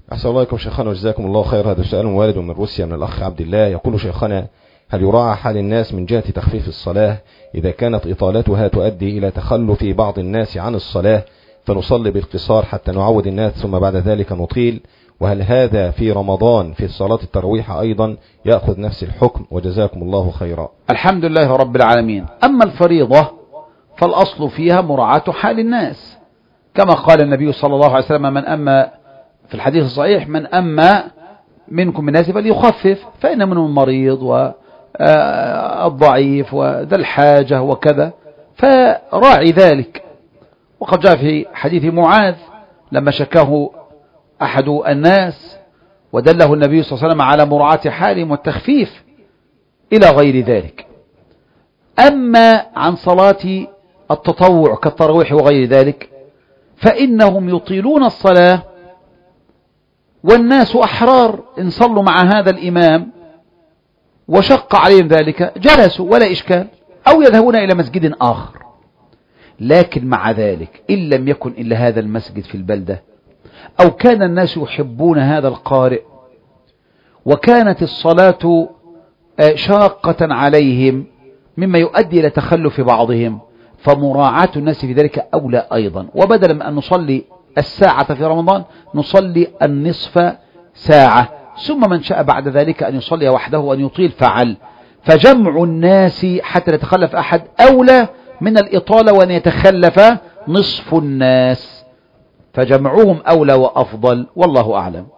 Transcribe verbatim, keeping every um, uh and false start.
أحسن الله عليكم شيخنا وجزاكم الله خير. هذا سؤال وارد من روسيا من الأخ عبد الله، يقول شيخنا: هل يراعى حال الناس من جهة تخفيف الصلاة إذا كانت إطالتها تؤدي إلى تخلف بعض الناس عن الصلاة فنصلي بالاقتصار حتى نعود الناس ثم بعد ذلك نطيل؟ وهل هذا في رمضان في صلاة التراويح أيضا يأخذ نفس الحكم؟ وجزاكم الله خيرا. الحمد لله رب العالمين. أما الفريضة فالأصل فيها مراعاة حال الناس، كما قال النبي صلى الله عليه وسلم: من أما في الحديث الصحيح من أما منكم من الناس فليخفف فإن منهم المريض والضعيف وذا الحاجة وكذا، فراعي ذلك. وقد جاء في حديث معاذ لما شكاه أحد الناس ودله النبي صلى الله عليه وسلم على مراعاة حالهم والتخفيف إلى غير ذلك. أما عن صلاة التطوع كالتراويح وغير ذلك فإنهم يطيلون الصلاة والناس أحرار، إن صلوا مع هذا الإمام وشق عليهم ذلك جلسوا ولا إشكال، أو يذهبون إلى مسجد آخر. لكن مع ذلك إن لم يكن إلا هذا المسجد في البلدة، أو كان الناس يحبون هذا القارئ وكانت الصلاة شاقة عليهم مما يؤدي إلى تخلف بعضهم، فمراعاة الناس في ذلك أولى أيضا. وبدلا من أن نصلي الساعة في رمضان نصلي النصف ساعة، ثم من شاء بعد ذلك أن يصلي وحده وأن يطيل فعل. فجمع الناس حتى لا يتخلف أحد أولى من الإطالة وأن يتخلف نصف الناس، فجمعهم أولى وأفضل، والله أعلم.